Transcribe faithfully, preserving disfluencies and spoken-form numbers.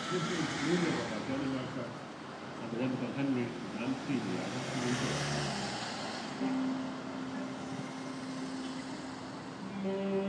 Questo è il mondo che già rimasta ad esempio anni altri di altri